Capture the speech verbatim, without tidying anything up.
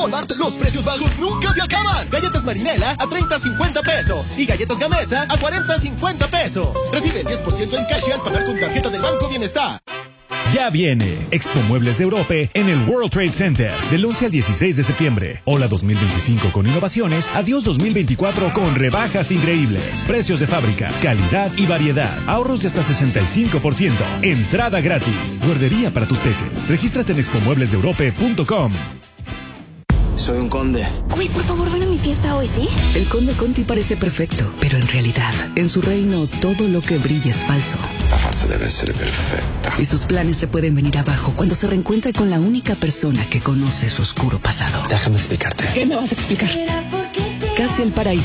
Walmart, los precios bajos nunca se acaban. Galletas Marinela a treinta cincuenta pesos y galletas Gamesa a cuarenta cincuenta pesos. Recibe el diez por ciento en cash al pagar con tarjeta del Banco Bienestar. Ya viene Expo Muebles de Europe en el World Trade Center del once al dieciséis de septiembre. Hola dos mil veinticinco con innovaciones, adiós dos mil veinticuatro con rebajas increíbles. Precios de fábrica, calidad y variedad. Ahorros de hasta sesenta y cinco por ciento. Entrada gratis. Guardería para tus peques. Regístrate en expo muebles de europe punto com. Soy un conde. Uy, por favor, ven a mi fiesta hoy, ¿sí? El conde Conti parece perfecto, pero en realidad, en su reino, todo lo que brilla es falso. La farsa debe ser perfecta. Y sus planes se pueden venir abajo cuando se reencuentra con la única persona que conoce su oscuro pasado. Déjame explicarte. ¿Qué me vas a explicar? Casi el paraíso.